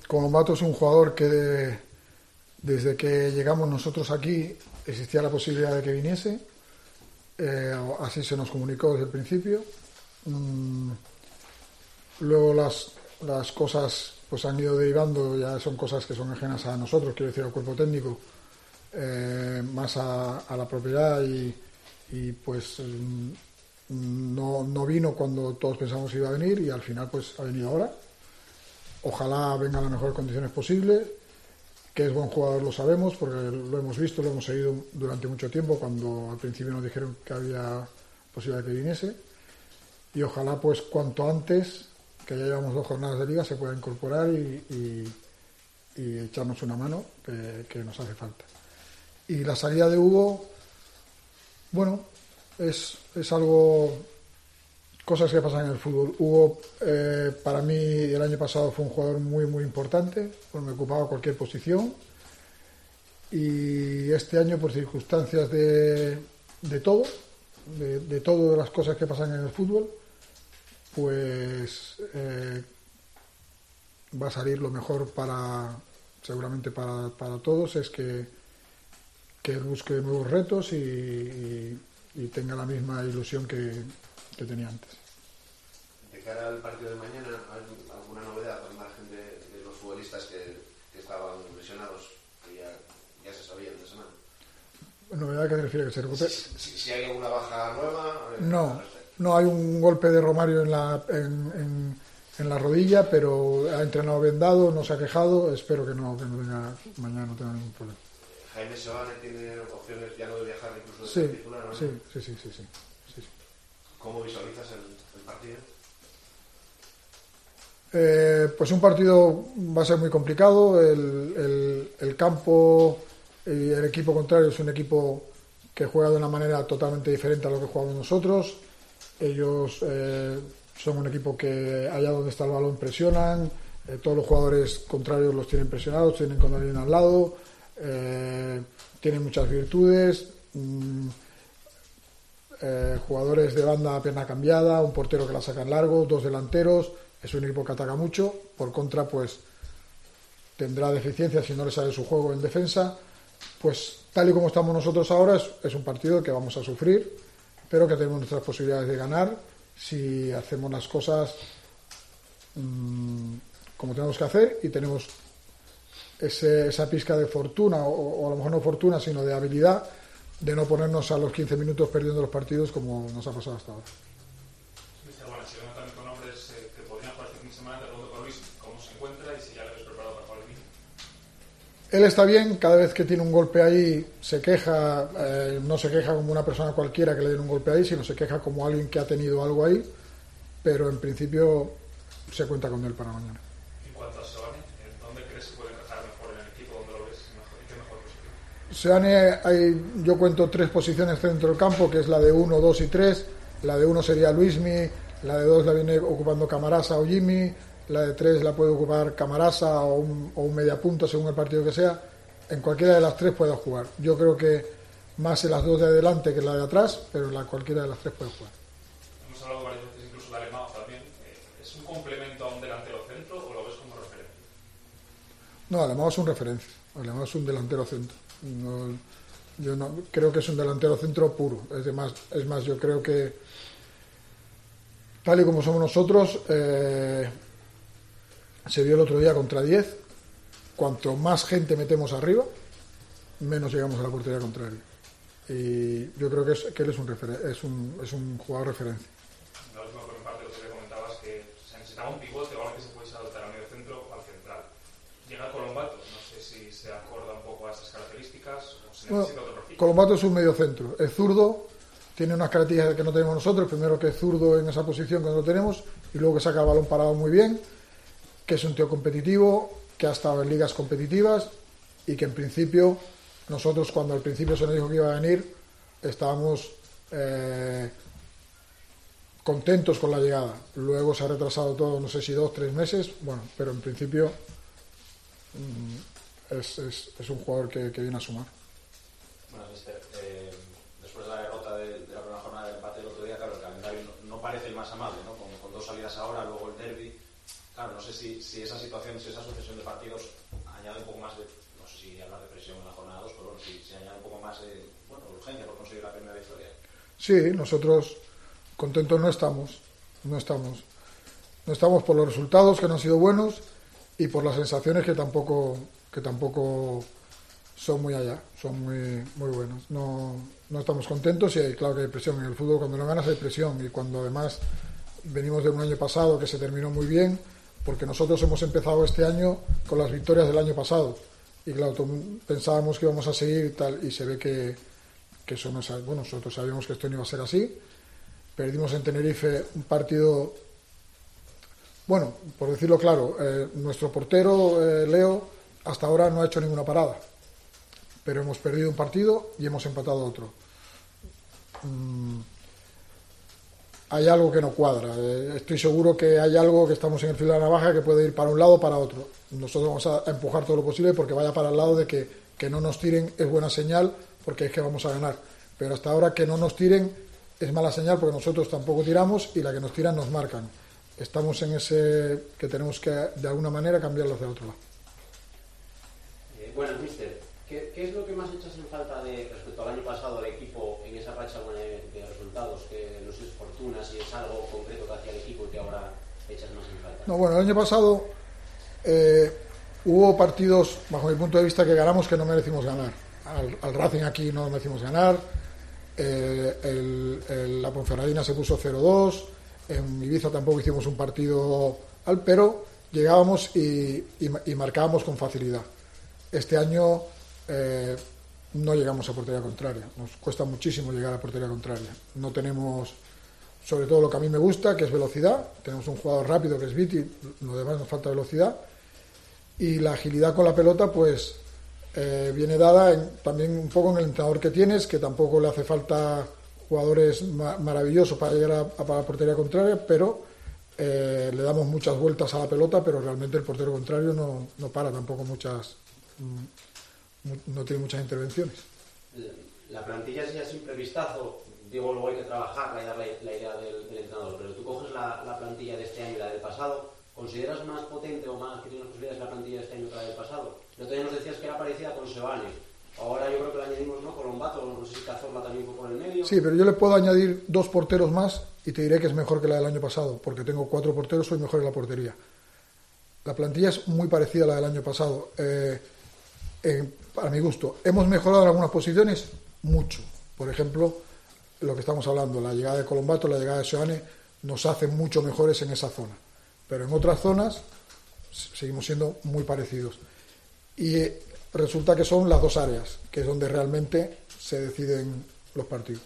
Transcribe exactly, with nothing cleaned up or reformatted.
Colombato es un jugador que de, desde que llegamos nosotros aquí existía la posibilidad de que viniese. Eh, así se nos comunicó desde el principio. Mm, luego las, las cosas pues han ido derivando, ya son cosas que son ajenas a nosotros, quiero decir al cuerpo técnico, eh, más a, a la propiedad y, y pues mm, no, no vino cuando todos pensamos que iba a venir y al final pues ha venido ahora. Ojalá venga en las mejores condiciones posibles. Que es buen jugador lo sabemos porque lo hemos visto, lo hemos seguido durante mucho tiempo cuando al principio nos dijeron que había posibilidad de que viniese y ojalá pues cuanto antes, que ya llevamos dos jornadas de liga, se pueda incorporar y, y, y echarnos una mano que, que nos hace falta. Y la salida de Hugo, bueno, es, es algo, cosas que pasan en el fútbol. Hugo eh, para mí el año pasado fue un jugador muy muy importante, pues me ocupaba cualquier posición y este año por circunstancias de, de todo, de, de todas las cosas que pasan en el fútbol, pues eh, va a salir lo mejor para, seguramente para, para todos, es que, que busque nuevos retos y, y, y tenga la misma ilusión que, que tenía antes. De cara al partido de mañana, ¿hay alguna novedad al margen de, de los futbolistas que, que estaban lesionados, que ya, ya se sabía de semana? ¿Novedad que se refiere? ¿Que se recupere? Si, si, si hay alguna baja nueva... Eh, no, no, hay un golpe de Romario en la, en, en, en la rodilla, pero ha entrenado vendado, no se ha quejado, espero que no, que no tenga, mañana no tenga ningún problema. Jaime Sebane tiene opciones ya no de viajar incluso de sí, ser titular, ¿no? Sí, sí, sí, sí, sí, sí, sí. ¿Cómo visualizas el, el partido? Eh, pues un partido va a ser muy complicado. El, el, el campo y el equipo contrario es un equipo que juega de una manera totalmente diferente a lo que jugamos nosotros. Ellos eh, son un equipo que allá donde está el balón presionan, eh, todos los jugadores contrarios los tienen presionados, tienen con alguien al lado, eh, tienen muchas virtudes, mmm, eh, jugadores de banda a pierna cambiada, un portero que la saca en largo, dos delanteros. Es un equipo que ataca mucho, por contra pues tendrá deficiencias si no le sale su juego en defensa. Pues tal y como estamos nosotros ahora es, es un partido que vamos a sufrir, pero que tenemos nuestras posibilidades de ganar si hacemos las cosas mmm, como tenemos que hacer y tenemos ese, esa pizca de fortuna o, o a lo mejor no fortuna sino de habilidad de no ponernos a los quince minutos perdiendo los partidos como nos ha pasado hasta ahora. Él está bien, cada vez que tiene un golpe ahí se queja, eh, no se queja como una persona cualquiera que le den un golpe ahí, sino se queja como alguien que ha tenido algo ahí, pero en principio se cuenta con él para mañana. En cuanto a Sebane, ¿dónde crees que puede encajar mejor en el equipo? ¿Dónde lo ves mejor? ¿En qué mejor posición? Sebane, hay, yo cuento tres posiciones dentro del campo, que es la de uno, dos y tres. La de uno sería Luismi, la de dos la viene ocupando Camarasa o Jimmy, la de tres la puede ocupar Camarasa o un, o un mediapunta según el partido que sea. En cualquiera de las tres puede jugar. Yo creo que más en las dos de adelante que en la de atrás, pero en la cualquiera de las tres puede jugar. Hemos hablado varias veces incluso de Alemão también. ¿Es un complemento a un delantero centro o lo ves como referencia? No, Alemão es un referencia. Alemão es un delantero centro. No, yo no creo que es un delantero centro puro. Es, de más, es más, yo creo que tal y como somos nosotros, eh, se vio el otro día contra diez. Cuanto más gente metemos arriba, menos llegamos a la portería contraria. Y yo creo que, es, que él es un, refer- es, un, es un jugador referencia. La última por mi parte, lo que comentabas que se necesitaba un pivote o algo que se pudiese adoptar al medio centro o al central. Llega Colombato, no sé si se acorda un poco a estas características o se necesita Bueno, otro perfil. Colombato es un medio centro, es zurdo, tiene unas características que no tenemos nosotros, primero que es zurdo en esa posición que no tenemos y luego que saca el balón parado muy bien, que es un tío competitivo, que ha estado en ligas competitivas y que en principio nosotros cuando al principio se nos dijo que iba a venir estábamos eh, contentos con la llegada. Luego se ha retrasado todo, no sé si dos, tres meses, bueno, pero en principio mmm, es, es, es un jugador que, que viene a sumar. Bueno, mister, eh, después de la derrota de, de la primera jornada del empate del otro día, claro, el calendario no, no parece el más amable, ¿no? Con, con dos salidas ahora, luego el derbi. Claro, no sé si, si esa situación, si esa sucesión de partidos añade un poco más de, no sé si hablar de presión en la jornada dos, pero bueno, si, si añade un poco más de, bueno, urgencia por conseguir la primera victoria. Sí, nosotros contentos no estamos, no estamos. No estamos por los resultados que no han sido buenos y por las sensaciones que tampoco, que tampoco son muy allá, son muy, muy buenos. No, no estamos contentos y hay, claro que hay presión. En el fútbol cuando no ganas hay presión y cuando además venimos de un año pasado que se terminó muy bien, porque nosotros hemos empezado este año con las victorias del año pasado y claro, pensábamos que íbamos a seguir y tal y se ve que, que eso no es, bueno, nosotros sabíamos que esto no iba a ser así. Perdimos en Tenerife un partido, bueno, por decirlo claro, eh, nuestro portero eh, Leo hasta ahora no ha hecho ninguna parada, pero hemos perdido un partido y hemos empatado otro. Mm, hay algo que no cuadra. Eh, estoy seguro que hay algo que estamos en el filo de la navaja que puede ir para un lado o para otro. Nosotros vamos a, a empujar todo lo posible porque vaya para el lado de que, que no nos tiren es buena señal porque es que vamos a ganar. Pero hasta ahora que no nos tiren es mala señal porque nosotros tampoco tiramos y la que nos tiran nos marcan. Estamos en ese que tenemos que de alguna manera cambiarlo hacia el otro lado. Eh, bueno, mister, ¿qué, ¿qué es lo que más echas en falta de, respecto al año pasado al equipo en esa racha buena de, de resultados? Que no sé, fortuna, si es algo concreto que hacía el equipo y que ahora echas más en falta. No, bueno, el año pasado eh, hubo partidos, bajo mi punto de vista, que ganamos que no merecimos ganar. Al, al Racing aquí no merecimos ganar, eh, el, el, la Ponferradina se puso cero dos, en Ibiza tampoco hicimos un partido, al, pero llegábamos y, y, y marcábamos con facilidad. Este año eh, no llegamos a portería contraria, nos cuesta muchísimo llegar a portería contraria. No tenemos, sobre todo lo que a mí me gusta, que es velocidad. Tenemos un jugador rápido que es Viti, lo demás nos falta velocidad. Y la agilidad con la pelota, pues eh, viene dada en, también un poco en el entrenador que tienes, que tampoco le hace falta jugadores ma- maravillosos para llegar a, a, a la portería contraria, pero eh, le damos muchas vueltas a la pelota, pero realmente el portero contrario no, no para tampoco muchas, mm, no tiene muchas intervenciones. La plantilla es ya simple vistazo, digo, luego hay que trabajarla y darle la idea del, del entrenador, pero tú coges la, la plantilla de este año y la del pasado, ¿consideras más potente o más que tiene posibilidades la plantilla de este año que la del pasado? El otro día nos decías que era parecida con Sebane. Ahora yo creo que le añadimos, ¿no? Colombato, no sé si Cazorla también fue por el medio. Sí, pero yo le puedo añadir dos porteros más y te diré que es mejor que la del año pasado, porque tengo cuatro porteros, soy mejor en la portería. La plantilla es muy parecida a la del año pasado, eh, eh, para mi gusto. ¿Hemos mejorado en algunas posiciones? Mucho. Por ejemplo, lo que estamos hablando, la llegada de Colombato, la llegada de Sebane, nos hacen mucho mejores en esa zona. Pero en otras zonas seguimos siendo muy parecidos. Y resulta que son las dos áreas, que es donde realmente se deciden los partidos.